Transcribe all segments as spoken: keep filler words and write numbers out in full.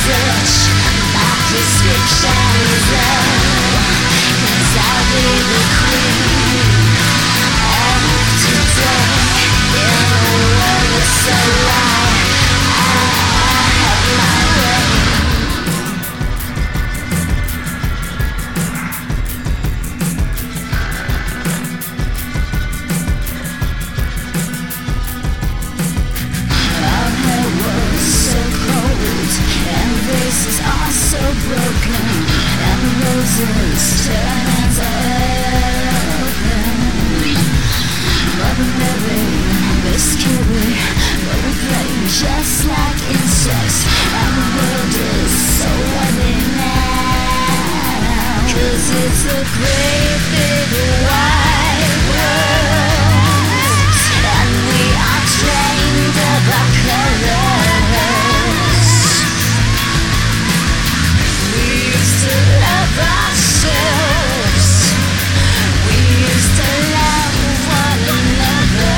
Just like insects, and the world is so running now. 'Cause it's a great big wide world, and we are trained of our colors. We used to love ourselves, we used to love one another.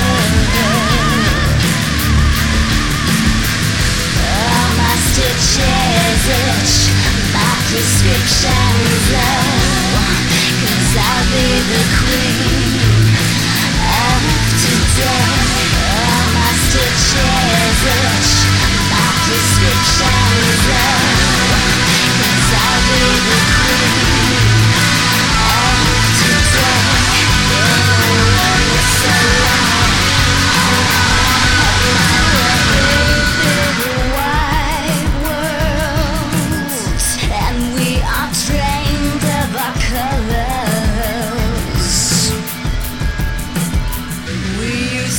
Stitches itch, my prescription's low, 'cause I'll be the queen of today. Oh, my stitches itch, my prescription's low, 'cause I'll be the queen of today. In a world that's so loud,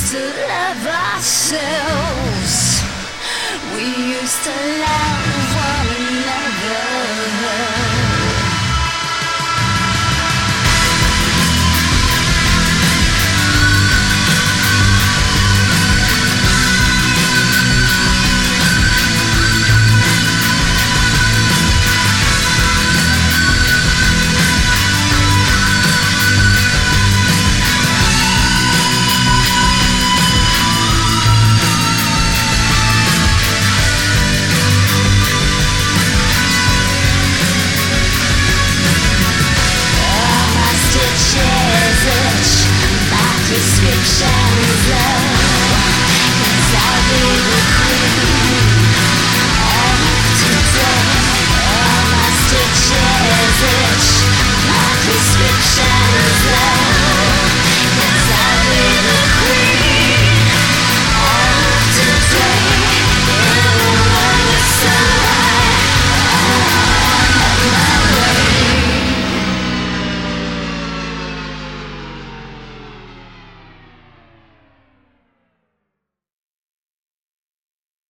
ourselves. We used to love one